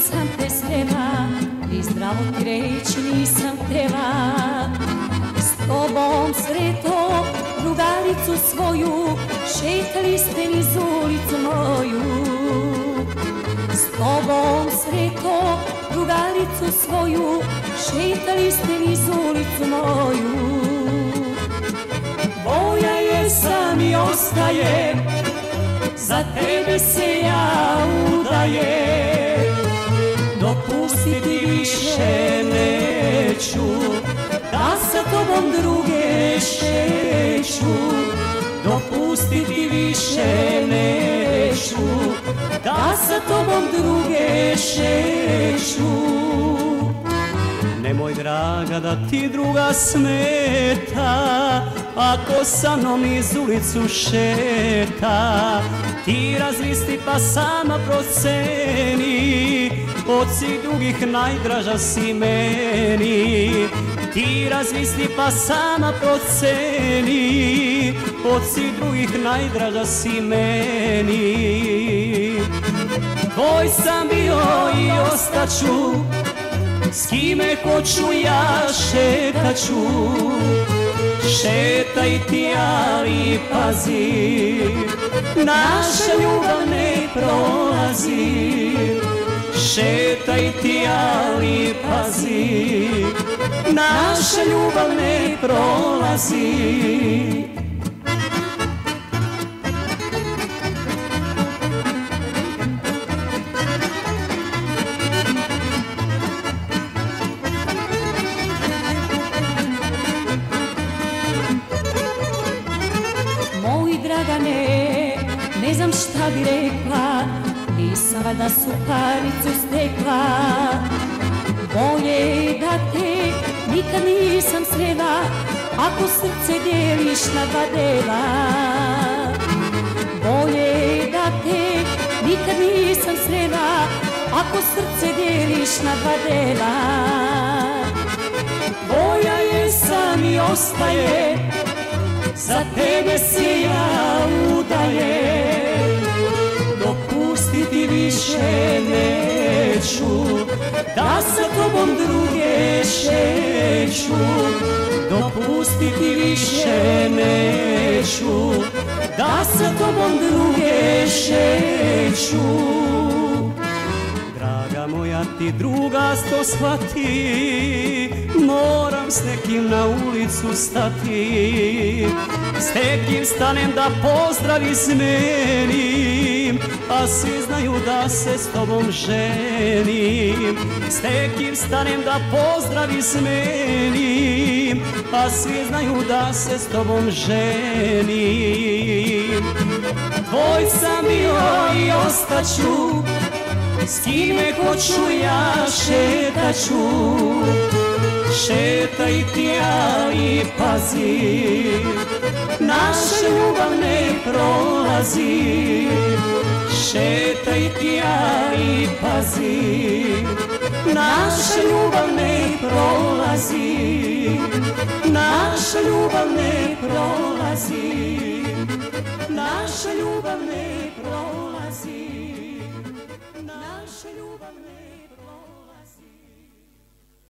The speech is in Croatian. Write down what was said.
sam te srela i zdravo ti reći nisam htjela. S tobom sreto drugaricu svoju, šetali ste niz ulicu moju. S tobom sreto drugaricu svoju, šetali ste niz ulicu moju. Moja je sam i ostaje, za tebe se ja udajem. Dopustiti više neću, da sa tobom druge šeću. Dopustiti više neću, da sa tobom druge šeću. Nemoj draga da ti druga smeta, ako sa mnom iz ulicu šeta. Ti razmisli pa sama proceni, od svih drugih najdraža si meni. Ti razmisli pa sama proceni, od svih drugih najdraža si meni. Tvoj sam bio i ostaću, s kime hoću ja šetaću. Šetaj ti ali pazi, naša ljubav ne prolazi. Šetaj ti ali pazi, naša ljubav ne prolazi. Moj Dragane, ne znam šta bi rekla, nisam valjda suparicu stekla. Bolje da te nikad nisam srela, ako srce dijeliš na dva dela. Bolje da te nikad nisam srela, ako srce dijeliš na dva dela. Tvoja je sam i ostaje, za tebe se ja udajem. Dopustiti više neću, da sa tobom druge šeću. Dopustiti više neću, da sa tobom druge šeću. Draga moja ti druga sto shvati, moram s nekim na ulicu stati. S nekim stanem da pozdrav izmenim, a svi znaju da se s tobom ženim. S nekim stanem da pozdrav izmenim, a svi znaju da se s tobom ženim. Tvoj sam bio i ostaću, s kime hoću ja šetaću. Šetaj ti ali pazi, naša ljubav ne prolazi. Šetaj ti ali pazi, naša ljubav ne prolazi. Naša ljubav ne prolazi, naša ljubav ne prolazi. Naša ljubav ne